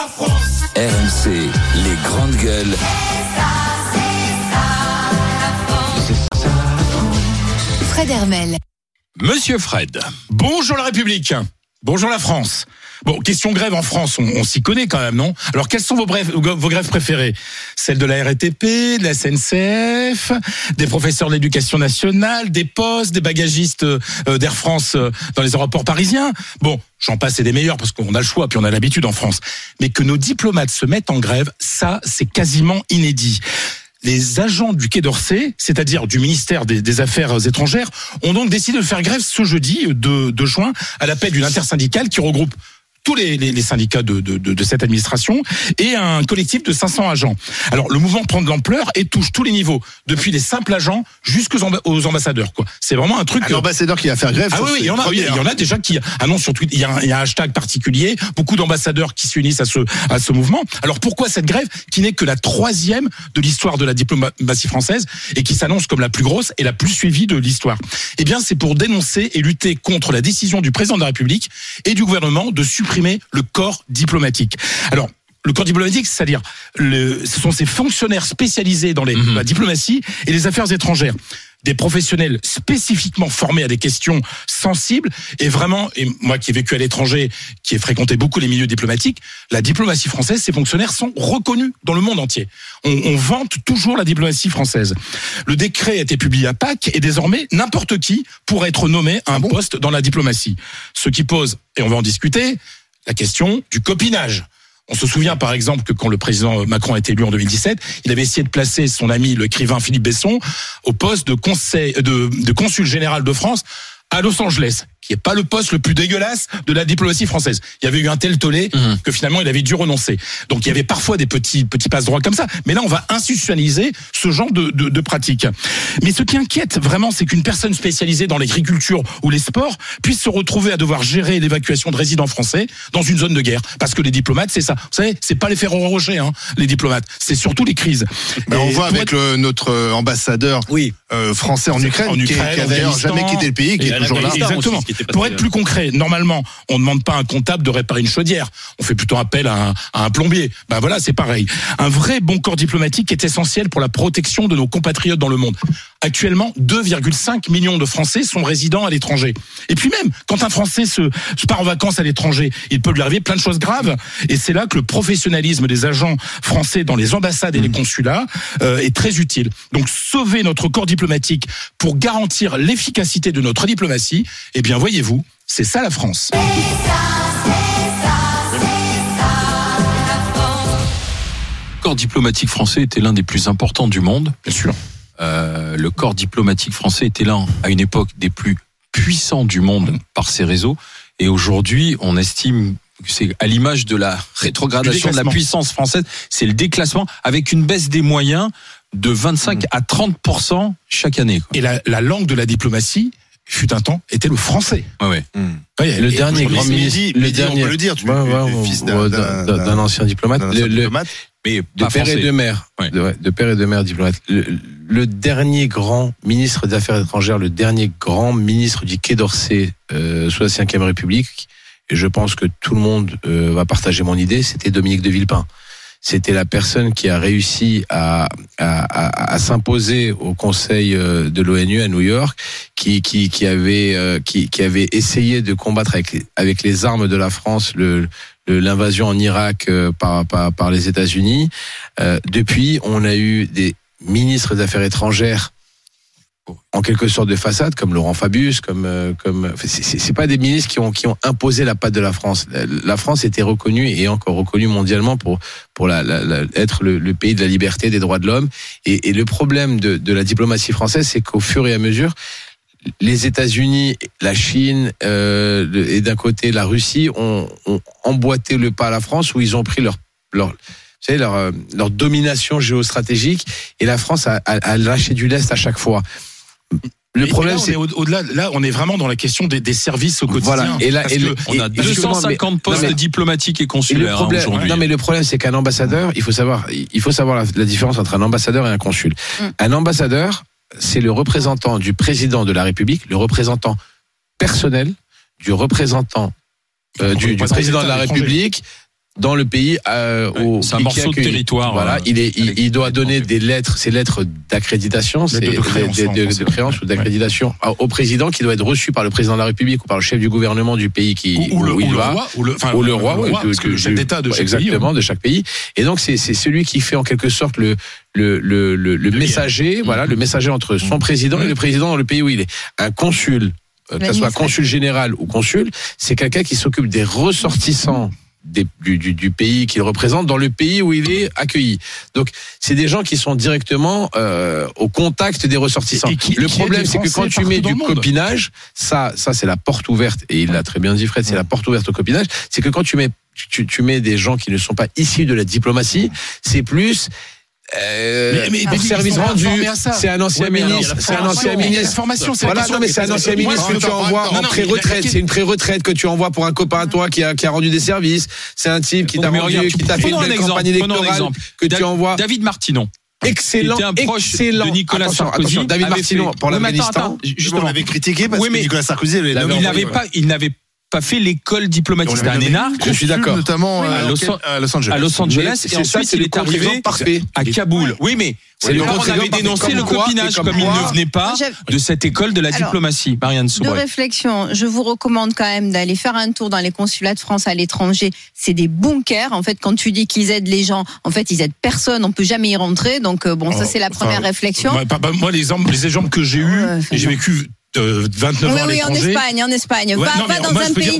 la France. RMC, les grandes gueules. Fred Hermel. Monsieur Fred, bonjour la République, bonjour la France. Bon, question grève en France, on s'y connaît quand même, non? Alors, quelles sont vos grèves préférées? Celles de la RATP, de la SNCF, des professeurs de l'éducation nationale, des postes, des bagagistes d'Air France dans les aéroports parisiens? Bon, j'en passe et des meilleurs parce qu'on a le choix, puis on a l'habitude en France. Mais que nos diplomates se mettent en grève, ça, c'est quasiment inédit. Les agents du Quai d'Orsay, c'est-à-dire du ministère des Affaires étrangères, ont donc décidé de faire grève ce jeudi 2 juin à l'appel d'une intersyndicale qui regroupe tous les syndicats de cette administration et un collectif de 500 agents. Alors le mouvement prend de l'ampleur et touche tous les niveaux, depuis les simples agents jusqu'aux ambassadeurs, quoi. C'est vraiment un truc. Un ambassadeur qui va faire grève. Ah oui, il y en a déjà qui annoncent sur Twitter. Il y a un hashtag particulier, beaucoup d'ambassadeurs qui s'unissent à ce mouvement. Alors pourquoi cette grève qui n'est que la 3e de l'histoire de la diplomatie française et qui s'annonce comme la plus grosse et la plus suivie de l'histoire? Eh bien, c'est pour dénoncer et lutter contre la décision du président de la République et du gouvernement de supprimer le corps diplomatique. Alors, le corps diplomatique, c'est-à-dire, ce sont ces fonctionnaires spécialisés dans la diplomatie et les affaires étrangères. Des professionnels spécifiquement formés à des questions sensibles et moi qui ai vécu à l'étranger, qui ai fréquenté beaucoup les milieux diplomatiques, la diplomatie française, ces fonctionnaires sont reconnus dans le monde entier. On vante toujours la diplomatie française. Le décret a été publié à Pâques et désormais n'importe qui pourrait être nommé à un poste dans la diplomatie. Ce qui pose, et on va en discuter, la question du copinage. On se souvient par exemple que quand le président Macron a été élu en 2017, il avait essayé de placer son ami l'écrivain Philippe Besson au poste de consul général de France à Los Angeles, qui est pas le poste le plus dégueulasse de la diplomatie française. Il y avait eu un tel tollé que finalement il avait dû renoncer. Donc il y avait parfois des petits passe-droits comme ça. Mais là on va institutionnaliser ce genre de pratique. Mais ce qui inquiète vraiment, c'est qu'une personne spécialisée dans l'agriculture ou les sports puisse se retrouver à devoir gérer l'évacuation de résidents français dans une zone de guerre. Parce que les diplomates, c'est ça. Vous savez, c'est pas les Ferrero Rocher, les diplomates. C'est surtout les crises. On voit avec notre ambassadeur français en Ukraine, qui a d'ailleurs jamais quitté le pays, qui est toujours là. Exactement. Pour être plus concret, normalement, on ne demande pas à un comptable de réparer une chaudière. On fait plutôt appel à un plombier. Ben voilà, c'est pareil. Un vrai bon corps diplomatique est essentiel pour la protection de nos compatriotes dans le monde. Actuellement, 2,5 millions de Français sont résidents à l'étranger. Et puis même, quand un Français se part en vacances à l'étranger, il peut lui arriver plein de choses graves. Et c'est là que le professionnalisme des agents français dans les ambassades et les consulats est très utile. Donc, sauver notre corps diplomatique pour garantir l'efficacité de notre diplomatie, eh bien, voyez-vous, c'est ça la France. Le corps diplomatique français était l'un des plus importants du monde. Bien sûr. Le corps diplomatique français était l'un, à une époque, des plus puissants du monde par ses réseaux. Et aujourd'hui, on estime que c'est à l'image de la rétrogradation de la puissance française, c'est le déclassement avec une baisse des moyens de 25 à 30% chaque année, quoi. Et la langue de la diplomatie, fut un temps, était le français. Ouais. Le dernier grand ministre, on peut le dire, tu es fils d'un ancien diplomate, Mais de père et de mère, de père et de mère diplomate. Le dernier grand ministre des Affaires étrangères, le dernier grand ministre du Quai d'Orsay sous la Ve République, et je pense que tout le monde va partager mon idée, c'était Dominique de Villepin. C'était la personne qui a réussi à s'imposer au Conseil de l'ONU à New York, qui avait essayé de combattre avec les armes de la France l'invasion en Irak par les États-Unis. Depuis, on a eu des ministres des Affaires étrangères en quelque sorte de façade, comme Laurent Fabius, c'est pas des ministres qui ont imposé la patte de la France. La France était reconnue et encore reconnue mondialement pour être le pays de la liberté, des droits de l'homme. Et le problème de la diplomatie française, c'est qu'au fur et à mesure, les États-Unis, la Chine et d'un côté la Russie ont emboîté le pas à la France, où ils ont pris leur domination géostratégique, et la France a lâché du lest à chaque fois. Le problème, c'est au-delà. Là, on est vraiment dans la question des services au quotidien. Voilà. On a 250 postes diplomatiques et consulaires aujourd'hui. Non, mais le problème, c'est qu'un ambassadeur, il faut savoir la différence entre un ambassadeur et un consul. Un ambassadeur, c'est le représentant du président de la République, le représentant personnel du représentant du président de la République dans le pays c'est un morceau de territoire. Voilà, il doit donner ses lettres d'accréditation, de créance ou d'accréditation au président, qui doit être reçu par le président de la République ou par le chef du gouvernement du pays ou le roi, parce que le chef d'État de chaque pays, de chaque pays. Et donc c'est celui qui fait en quelque sorte le messager, le messager entre son président et le président dans le pays où il est. Un consul, que ce soit consul général ou consul, c'est quelqu'un qui s'occupe des ressortissants du pays qu'il représente dans le pays où il est accueilli. Donc c'est des gens qui sont directement au contact des ressortissants. Le problème, c'est que quand tu mets du copinage, ça c'est la porte ouverte, et il l'a très bien dit Fred, c'est la porte ouverte au copinage, c'est que quand tu mets des gens qui ne sont pas issus de la diplomatie, c'est plus pour service rendu, c'est un ancien ministre, c'est un ancien ministre. Voilà, non mais c'est un ancien ministre que tu envoies en pré-retraite, c'est une pré-retraite que tu envoies pour un copain à toi qui a rendu des services. C'est un type qui t'a fait une belle campagne électorale que tu envoies. David Martinon. Excellent, était un proche de Nicolas Sarkozy. David Martinon pour l'Afghanistan. Justement, on l'avait critiqué parce que Nicolas Sarkozy il n'avait pas fait l'école diplomatique. C'était un énarque. Je suis d'accord. Notamment à Los Angeles. Et ensuite, il est arrivé à Kaboul. Oui, mais on avait dénoncé le copinage comme il ne venait pas de cette école de la diplomatie. Marianne Soubray. De réflexion, je vous recommande quand même d'aller faire un tour dans les consulats de France à l'étranger. C'est des bunkers. En fait, quand tu dis qu'ils aident les gens, en fait, ils aident personne. On peut jamais y rentrer. Donc, ça, c'est la première réflexion. Moi, les exemples que j'ai eus, j'ai vécu 29 ans à l'étranger. En Espagne. Va dans un pays.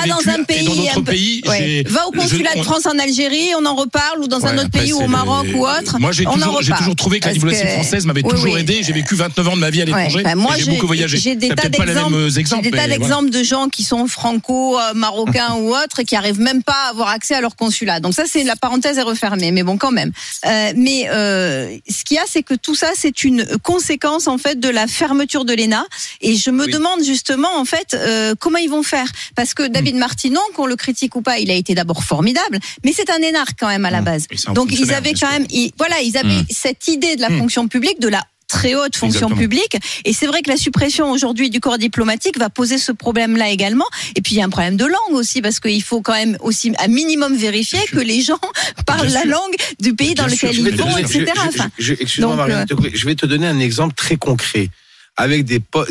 Et dans d'autres pays. Va au consulat de France en Algérie, on en reparle, ou dans un autre pays, ou au Maroc ou autre. Moi, j'ai toujours trouvé que la diplomatie française m'avait toujours aidé. J'ai vécu 29 ans de ma vie à l'étranger. J'ai beaucoup voyagé. J'ai des tas d'exemples de gens qui sont franco-marocains ou autres, et qui arrivent même pas à avoir accès à leur consulat. Donc ça, c'est la parenthèse est refermée. Mais bon, quand même. Mais ce qu'il y a, c'est que tout ça, c'est une conséquence en fait de la fermeture de l'ENA. Et je me demande justement, en fait, comment ils vont faire. Parce que David Martinon, qu'on le critique ou pas, il a été d'abord formidable, mais c'est un énarque quand même à la base. Donc ils avaient quand même, ils avaient cette idée de la fonction publique, de la très haute fonction publique. Et c'est vrai que la suppression aujourd'hui du corps diplomatique va poser ce problème-là également. Et puis il y a un problème de langue aussi, parce qu'il faut quand même aussi un minimum vérifier que les gens parlent la langue du pays dans lequel ils vont, etc. Excuse-moi, Marianne, je vais te donner un exemple très concret, avec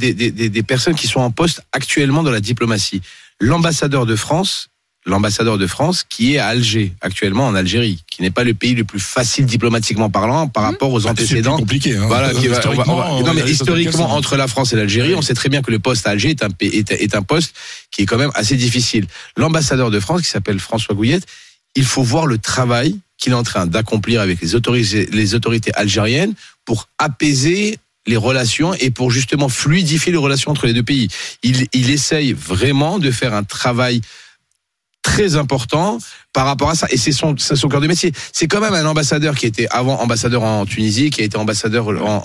des personnes qui sont en poste actuellement dans la diplomatie. L'ambassadeur de France qui est à Alger, actuellement en Algérie, qui n'est pas le pays le plus facile diplomatiquement parlant par rapport aux antécédents. C'est compliqué. Voilà, historiquement, entre la France et l'Algérie, on sait très bien que le poste à Alger est un poste qui est quand même assez difficile. L'ambassadeur de France, qui s'appelle François Gouillette, il faut voir le travail qu'il est en train d'accomplir avec les autorités algériennes pour apaiser les relations et pour justement fluidifier les relations entre les deux pays. Il essaye vraiment de faire un travail très important par rapport à ça, et c'est son cœur de métier. C'est quand même un ambassadeur qui était avant ambassadeur en Tunisie, qui a été ambassadeur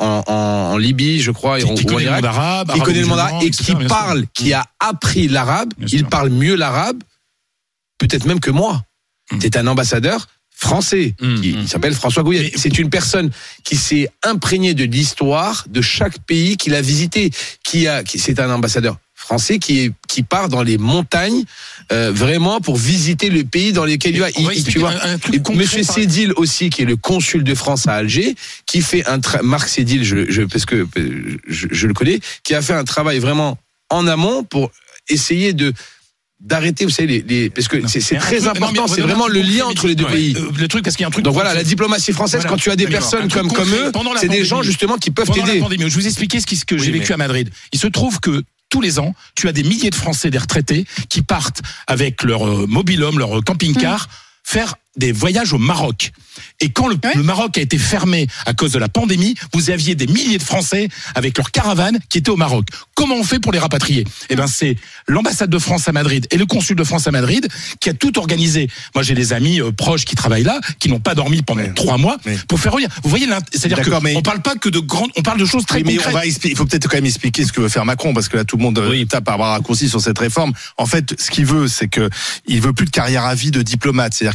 en Libye, je crois, qui connaît le monde arabe, qui connaît le monde arabe et qui a appris l'arabe. Il parle mieux l'arabe, peut-être même que moi. C'est un ambassadeur français, il s'appelle François Gouillette. C'est une personne qui s'est imprégnée de l'histoire de chaque pays qu'il a visité. C'est un ambassadeur français qui part dans les montagnes vraiment pour visiter le pays dans lequel il va. Tu vois, Monsieur Sédil aussi, qui est le consul de France à Alger, qui fait Marc Sédil, parce que je le connais, qui a fait un travail vraiment en amont pour essayer d'arrêter, vous savez, parce que c'est très important, c'est vraiment le lien entre les deux pays. Le truc, parce qu'il y a un truc. Donc voilà, la diplomatie française, quand tu as des personnes comme eux, c'est des gens justement qui peuvent t'aider. Je vous expliquer ce que j'ai vécu à Madrid. Il se trouve que tous les ans, tu as des milliers de Français, des retraités, qui partent avec leur mobil-home, leur camping-car, faire des voyages au Maroc. Et quand le Maroc a été fermé à cause de la pandémie, vous aviez des milliers de Français avec leurs caravanes qui étaient au Maroc. Comment on fait pour les rapatrier ? Eh ben, c'est l'ambassade de France à Madrid et le consul de France à Madrid qui a tout organisé. Moi, j'ai des amis proches qui travaillent là, qui n'ont pas dormi pendant 3 mois pour faire revenir. Vous voyez, c'est-à-dire qu'on parle pas que de grandes, on parle de choses très concrètes. Il faut peut-être quand même expliquer ce que veut faire Macron, parce que là, tout le monde tape à bras raccourcis sur cette réforme. En fait, ce qu'il veut, c'est que il veut plus de carrière à vie de diplomate. C'est-à-dire qu'il veut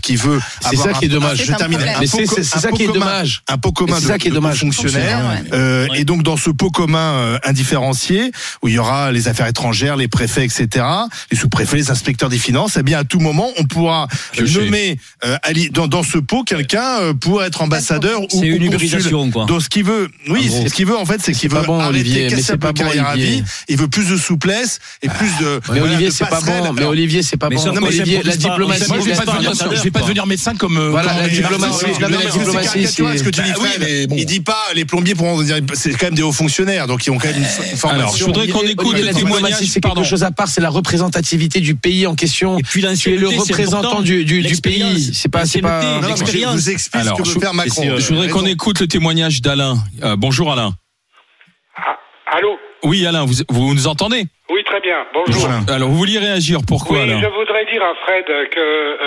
C'est ça qui est dommage. Je termine. Mais c'est ça qui est dommage. Un pot commun de fonctionnaires. Et donc dans ce pot commun indifférencié, où il y aura les affaires étrangères, les préfets, etc., les sous-préfets, les inspecteurs des finances, eh bien à tout moment on pourra nommer dans ce pot quelqu'un pour être ambassadeur ou c'est une hybridation, quoi. Donc ce qu'il veut, ce qu'il veut en fait, c'est qu'il veut arrêter, casser un peu carrière à vie. Il veut plus de souplesse et plus de. Mais Olivier, c'est pas bon. Mais Olivier, c'est pas bon. Olivier, la diplomatie. Moi, je vais pas devenir médecin comme. Voilà, la diplomatie. Ce que tu dis, Fred, il dit pas les plombiers pourront dire, c'est quand même des hauts fonctionnaires, donc ils ont quand même une formation. Alors, je voudrais qu'on écoute le témoignage. C'est quelque chose à part, c'est la représentativité du pays en question. Et puis tu es le représentant du pays. C'est pas. Je vous explique ce que veut faire Macron. Je voudrais qu'on écoute le témoignage d'Alain. Bonjour Alain. Allô? Oui Alain, vous nous entendez? Oui, très bien. Bonjour. Alors vous vouliez réagir, pourquoi Alain? Je voudrais dire à Fred que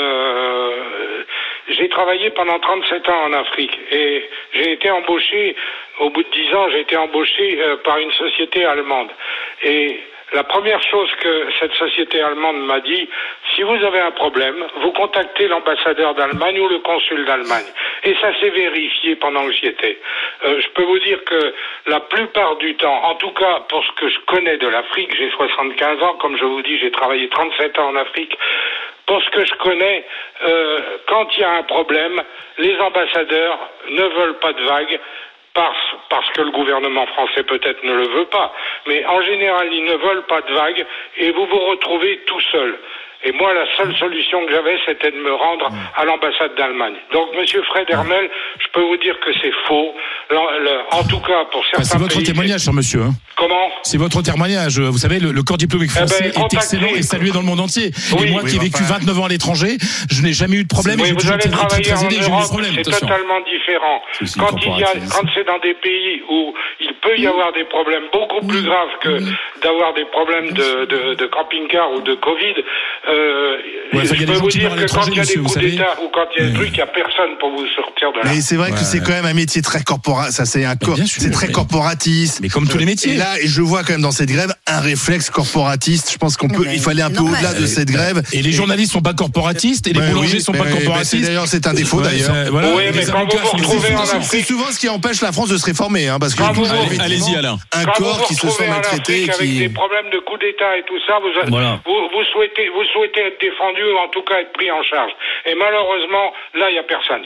j'ai travaillé pendant 37 ans en Afrique et j'ai été embauché, au bout de 10 ans, j'ai été embauché par une société allemande. Et la première chose que cette société allemande m'a dit, si vous avez un problème, vous contactez l'ambassadeur d'Allemagne ou le consul d'Allemagne. Et ça s'est vérifié pendant que j'y étais. Je peux vous dire que la plupart du temps, en tout cas pour ce que je connais de l'Afrique, j'ai 75 ans, comme je vous dis, j'ai travaillé 37 ans en Afrique. Pour ce que je connais, quand il y a un problème, les ambassadeurs ne veulent pas de vagues. Parce que le gouvernement français peut-être ne le veut pas, mais en général ils ne veulent pas de vagues et vous vous retrouvez tout seul. Et moi, la seule solution que j'avais, c'était de me rendre à l'ambassade d'Allemagne. Donc, Monsieur Fred Hermel, je peux vous dire que c'est faux. En tout cas, pour certains pays... C'est votre témoignage, cher monsieur. Comment? C'est votre témoignage. Vous savez, le corps diplomatique français est excellent et salué dans le monde entier. Et moi qui ai vécu 29 ans à l'étranger, je n'ai jamais eu de problème. Oui, vous allez travailler en Europe, c'est totalement différent. Quand c'est dans des pays où il peut y avoir des problèmes beaucoup plus graves que d'avoir des problèmes de camping-car ou de Covid... je peux vous dire que quand il y a des coups d'État ou quand il y a des trucs, il n'y a personne pour vous sortir de là. Mais c'est vrai que c'est quand même un métier très c'est très corporatiste. Mais comme tous les métiers. Et je vois quand même dans cette grève un réflexe corporatiste. Je pense il faut aller un peu au-delà de cette grève. Et les journalistes sont pas corporatistes et les boulangers sont pas corporatistes. D'ailleurs, c'est un défaut d'ailleurs. Oui, mais quand vous vous retrouvez en Afrique, c'est souvent ce qui empêche la France de se réformer, parce que allez-y Alain. Un corps qui se sent maltraité, avec des problèmes de coups d'État et tout ça, vous souhaitez être défendu ou en tout cas être pris en charge. Et malheureusement, là, il n'y a personne.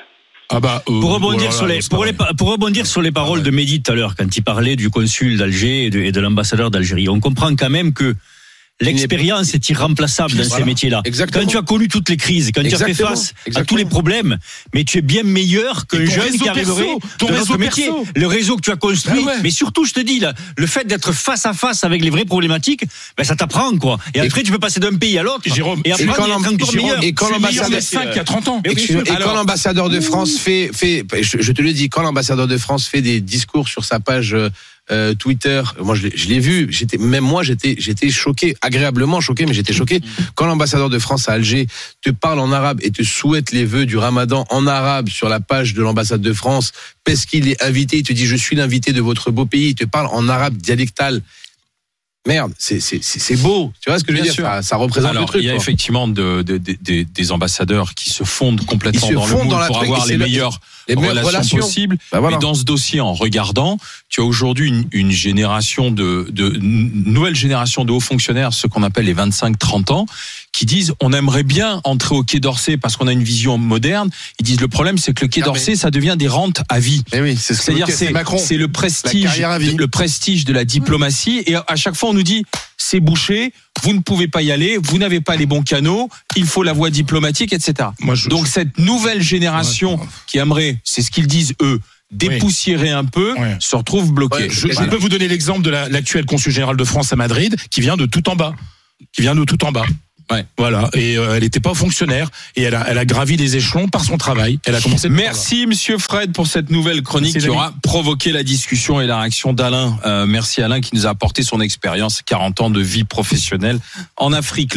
Pour rebondir sur les paroles de Mehdi tout à l'heure, quand il parlait du consul d'Alger et de l'ambassadeur d'Algérie, on comprend quand même que l'expérience est irremplaçable dans ces métiers-là. Exactement. Quand tu as connu toutes les crises, quand tu as fait face à tous les problèmes, mais tu es bien meilleur qu'un jeune qui arriverait dans notre métier. Le réseau que tu as construit, mais surtout, je te dis, le fait d'être face à face avec les vraies problématiques, ça t'apprend, quoi. Et après, tu peux passer d'un pays à l'autre. Jérôme, et après, encore meilleur. Et quand l'ambassadeur, il y a 30 ans. Quand l'ambassadeur de France fait, je te le dis, quand l'ambassadeur de France fait des discours sur sa page Twitter, moi je l'ai vu, j'étais choqué, agréablement choqué, mais j'étais choqué quand l'ambassadeur de France à Alger te parle en arabe et te souhaite les vœux du Ramadan en arabe sur la page de l'ambassade de France parce qu'il est invité, il te dit je suis l'invité de votre beau pays, il te parle en arabe dialectal. Merde, c'est beau. Tu vois ce que je veux dire? Ça représente le truc. Il y a effectivement des ambassadeurs qui se fondent complètement dans le moule pour avoir les meilleures relations possibles. Mais dans ce dossier, en regardant, tu as aujourd'hui une génération nouvelle génération de hauts fonctionnaires, ceux qu'on appelle les 25-30 ans, qui disent on aimerait bien entrer au Quai d'Orsay parce qu'on a une vision moderne. Ils disent le problème c'est que le Quai d'Orsay ça devient des rentes à vie. C'est-à-dire c'est le prestige de la diplomatie et à chaque fois on nous dit c'est bouché, vous ne pouvez pas y aller, vous n'avez pas les bons canaux, il faut la voie diplomatique, etc. Donc cette nouvelle génération qui aimerait, c'est ce qu'ils disent eux, dépoussiérer un peu, se retrouve bloquée. Je peux vous donner l'exemple de l'actuel consul général de France à Madrid qui vient de tout en bas. Voilà. Et elle n'était pas fonctionnaire et elle a gravi des échelons par son travail. Elle a commencé. Merci Monsieur Fred pour cette nouvelle chronique qui aura provoqué la discussion et la réaction d'Alain. Merci Alain qui nous a apporté son expérience, 40 ans de vie professionnelle en Afrique.